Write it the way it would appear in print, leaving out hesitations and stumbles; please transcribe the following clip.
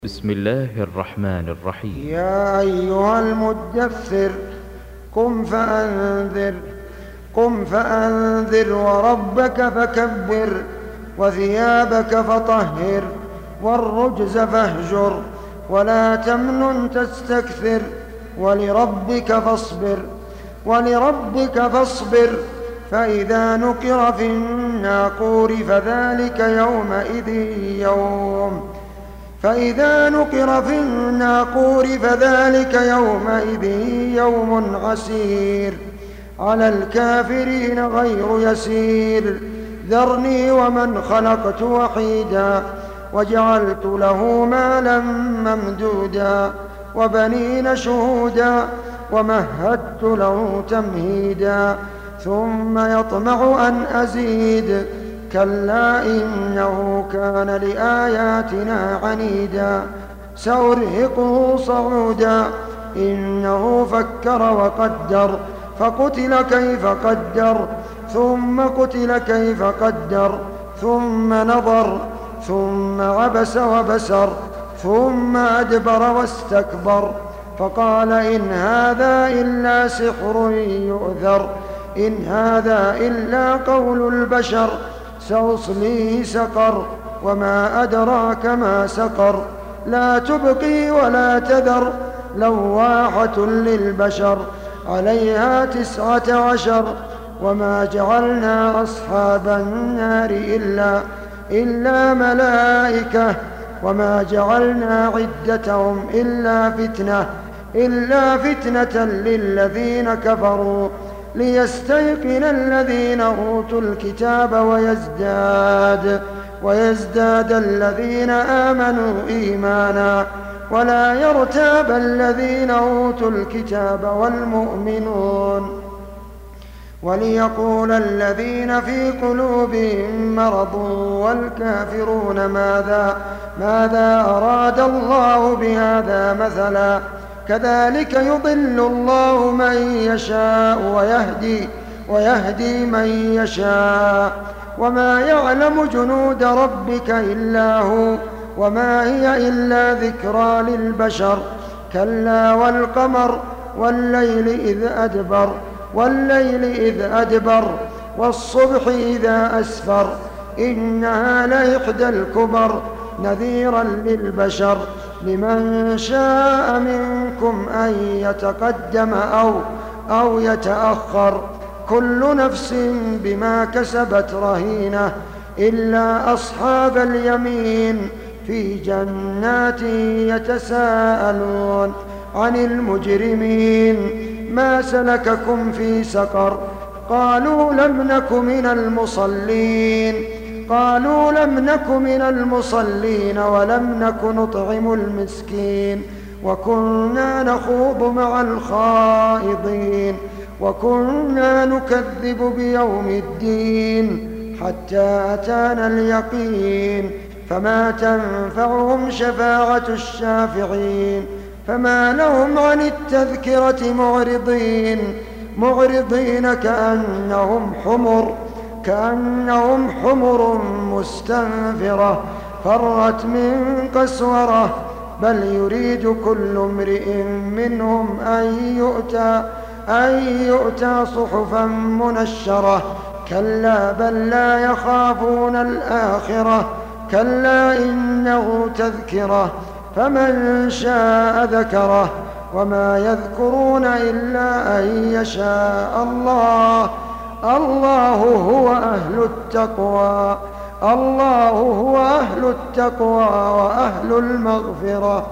بسم الله الرحمن الرحيم. يا أيها المدثر قم فأنذر وربك فكبر وثيابك فطهر والرجز فاهجر ولا تمنن تستكثر ولربك فاصبر فإذا نقر في الناقور فذلك يومئذ يوم عسير على الكافرين غير يسير. ذرني ومن خلقت وحيدا وجعلت له مالا ممدودا وبنين شهودا ومهدت له تمهيدا ثم يطمع أن أزيد كلا إنه كان لآياتنا عنيدا سأرهقه صعودا إنه فكر وقدر فقتل كيف قدر ثم قتل كيف قدر ثم نظر ثم عبس وبسر ثم أدبر واستكبر فقال إن هذا إلا سحر يؤثر إن هذا إلا قول البشر سأصليه سقر وما أدراك ما سقر لا تبقي ولا تذر لواحة للبشر عليها 19 وما جعلنا أصحاب النار إلا ملائكة وما جعلنا عدتهم إلا فتنة للذين كفروا ليستيقن الذين أوتوا الكتاب ويزداد الذين آمنوا إيمانا ولا يرتاب الذين أوتوا الكتاب والمؤمنون وليقول الذين في قلوبهم مرض والكافرون ماذا أراد الله بهذا مثلا كذلك يضل الله من يشاء ويهدي من يشاء وما يعلم جنود ربك إلا هو وما هي إلا ذكرى للبشر كلا والقمر والليل إذ أدبر والصبح إذا أسفر إنها لإحدى الكبر نذيرا للبشر لمن شاء منكم أن يتقدم أو يتأخر كل نفس بما كسبت رهينة إلا أصحاب اليمين في جنات يتساءلون عن المجرمين ما سلككم في سقر قالوا لم نك من المصلين ولم نك نطعم المسكين وكنا نخوض مع الخائضين وكنا نكذب بيوم الدين حتى أتانا اليقين فما تنفعهم شفاعة الشافعين فما لهم عن التذكرة معرضين كأنهم حمر مستنفرة فرت من قسورة بل يريد كل امرئ منهم أن يؤتى صحفا منشرة كلا بل لا يخافون الآخرة كلا إنه تذكرة فمن شاء ذكره وما يذكرون إلا أن يشاء الله هو أهل التقوى وأهل المغفرة.